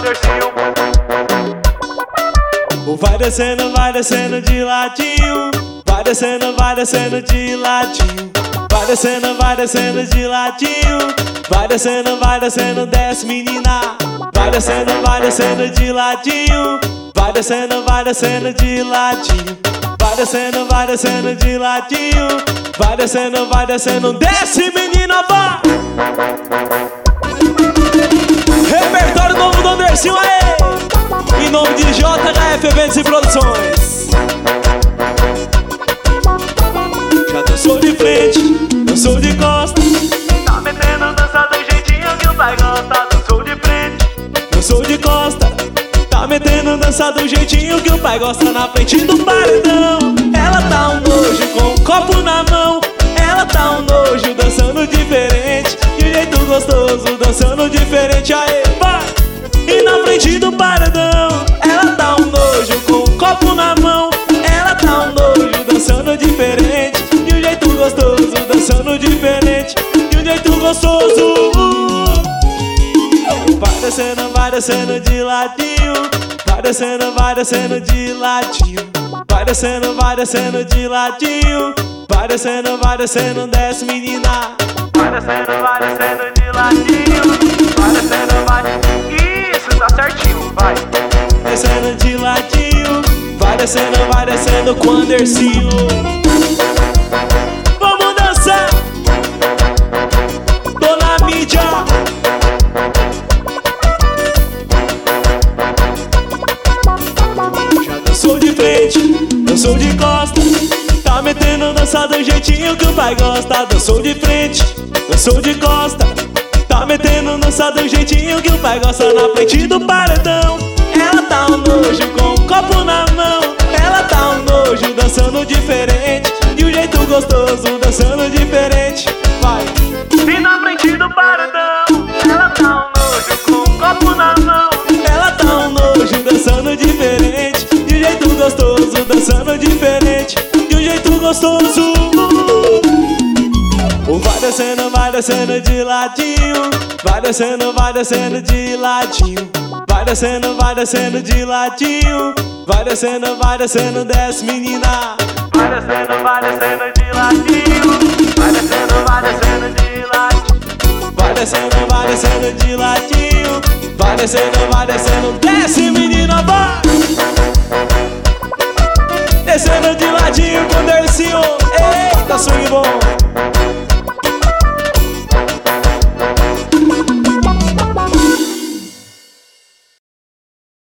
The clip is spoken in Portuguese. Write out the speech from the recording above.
Andercinho. Vai descendo de ladinho. Vai descendo de ladinho. Vai descendo de ladinho. Vai descendo, desce menina. Vai descendo de ladinho. Vai descendo de ladinho. Vai descendo de ladinho. Vai descendo, desce menina, vai! Repertório novo do Andercinho, aê! Em nome de JHF Eventos e Produções. Já dançou de frente, dançou de costa. Tá metendo dança do jeitinho que o pai gosta. Dançou de frente, dançou de costa. Tá metendo dança do jeitinho que o pai gosta na frente do paredão. Ela tá um nojo com um copo na mão. Ela tá um nojo dançando diferente. De um jeito gostoso, dançando diferente. Aê, vai! E na frente do paredão. Ela tá um nojo com um copo na mão. Ela tá um nojo dançando diferente. De um jeito gostoso, dançando diferente. De um jeito gostoso. Vai descendo de ladinho. Vai descendo de ladinho. Vai descendo de ladinho. Vai descendo, desce menina. vai descendo de ladinho. Vai descendo, vai. Isso, tá certinho, vai. Descendo de ladinho. Vai descendo com Andercinho. Vamos dançar. Tô na mídia. Já dançou de frente, dançou de costa. Tá metendo dança do jeitinho que o pai gosta. Dançou de frente, dançou de costa. Tá metendo dança do jeitinho que o pai gosta na frente do paredão. Ela tá um nojo com um copo na mão. Ela tá um nojo dançando diferente. De um jeito gostoso, dançando diferente. Vai! E na frente do paredão. Ela tá um nojo com um copo na mão. Ela tá um nojo dançando diferente. De um jeito gostoso, dançando diferente. De um jeito gostoso. Vai descendo de ladinho. Vai descendo de ladinho. Vai descendo de ladinho. Vai descendo, desce menina. Vai descendo de ladinho. Vai descendo de ladinho. Vai descendo de ladinho. Vai descendo, desce menina, vai! Descendo de ladinho com Andercinho. Eita, swing bom!